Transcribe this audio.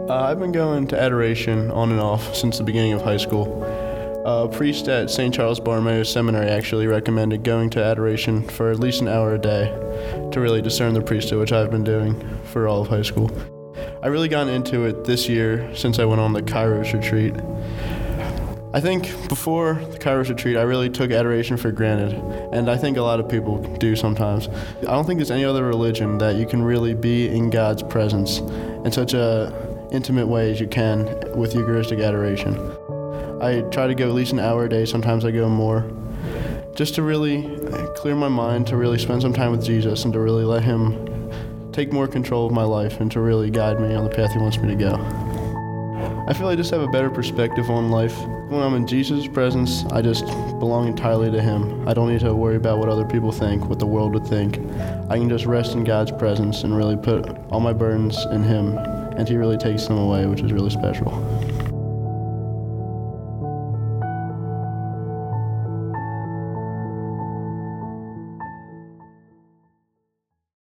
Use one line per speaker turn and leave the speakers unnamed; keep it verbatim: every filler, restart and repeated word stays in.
Uh, I've been going to adoration on and off since the beginning of high school. Uh, a priest at Saint Charles Borromeo Seminary actually recommended going to adoration for at least an hour a day to really discern the priesthood, which I've been doing for all of high school. I really got into it this year since I went on the Kairos retreat. I think before the Kairos retreat, I really took adoration for granted, and I think a lot of people do sometimes. I don't think there's any other religion that you can really be in God's presence in such a intimate way as you can with Eucharistic adoration. I try to go at least an hour a day, sometimes I go more, just to really clear my mind, to really spend some time with Jesus, and to really let Him take more control of my life and to really guide me on the path He wants me to go. I feel I just have a better perspective on life. When I'm in Jesus' presence, I just belong entirely to Him. I don't need to worry about what other people think, what the world would think. I can just rest in God's presence and really put all my burdens in Him, and He really takes them away, which is really special.